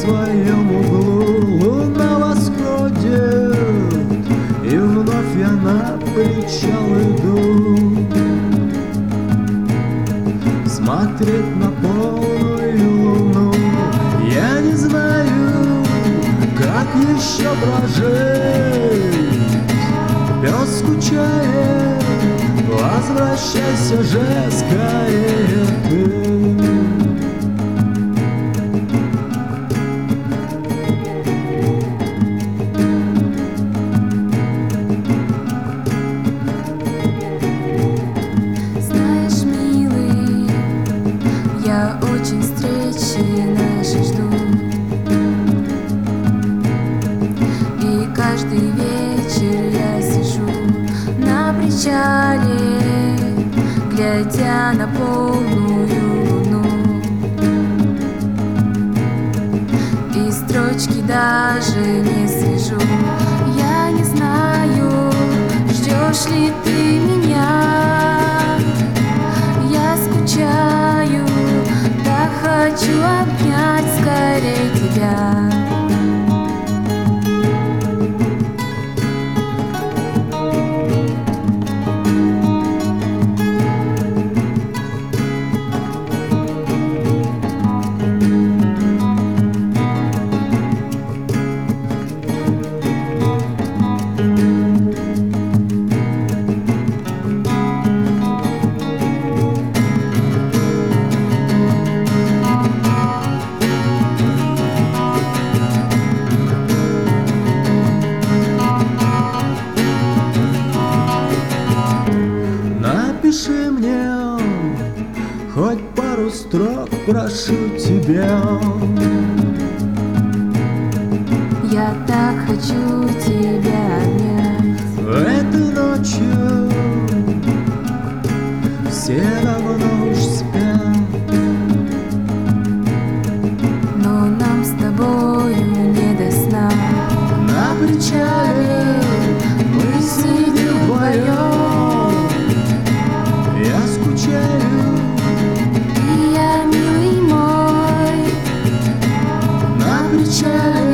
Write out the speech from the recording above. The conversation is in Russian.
своем углу луна восходит, и вновь я на причал иду смотреть на полную луну. Я не знаю, как еще прожить. Пес скучает, возвращайся же скорее ты. Знаешь, милый, я очень встречи нашей жду, и каждый вечер я сижу на причале, глядя на полную луну, и строчки даже не свяжу. Я не знаю, ждешь ли ты меня. Я скучаю, так хочу обнять скорее тебя. Напиши мне хоть пару строк, прошу тебя. Я так хочу тебя обнять. Этой ночью все давно уж спят, но нам с тобою не до сна. на причале мы сидим вдвоем. Я скучаю, И я, милый мой, на причале